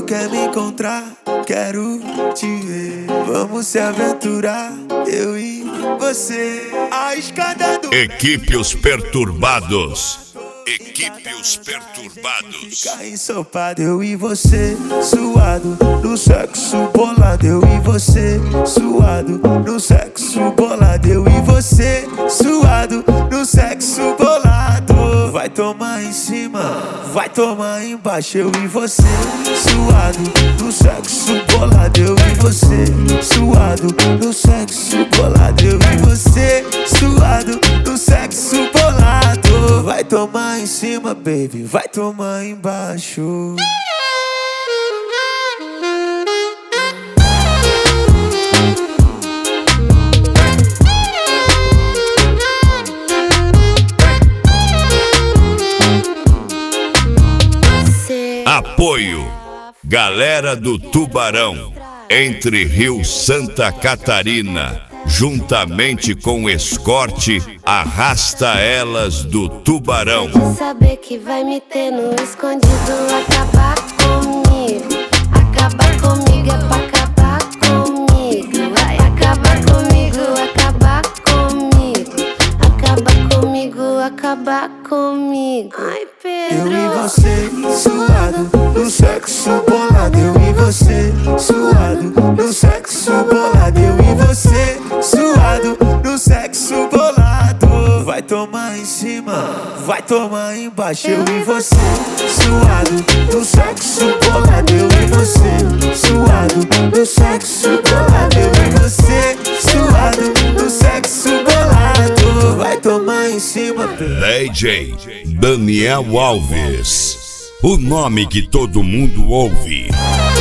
quer me encontrar, quero te ver. Vamos se aventurar, eu e você. A escada do Equipe Os Perturbados. Equipe Os Perturbados. Fica ensopado, eu e você, suado, no sexo bolado, eu e você, suado, no sexo bolado, eu e você, suado, no sexo bolado. Vai tomar em cima, vai tomar embaixo, eu e você, suado, no sexo bolado, eu e você, suado, no sexo bolado, eu e você, suado, no sexo bolado. Vai tomar em cima, baby, vai tomar embaixo. Apoio Galera do Tubarão, Entre Rio Santa Catarina, juntamente com Escorte, Arrasta Elas do Tubarão. Saber que vai me ter no escondido, acabar comigo. Acabar comigo é pra acabar comigo. Vai acabar comigo, acabar comigo. Acabar comigo, acabar comigo. Ai, Pedro. Eu e você, suado, no sexo bolado. Eu e você, suado, no sexo bolado. Eu e você, suado, no sexo bolado. Vai tomar em cima, vai tomar embaixo. Eu e você, suado, no sexo bolado. Eu e você, suado, no sexo bolado. Eu e você, suado, no sexo bolado. Vai tomar em cima, DJ Daniel Alves, o nome que todo mundo ouve.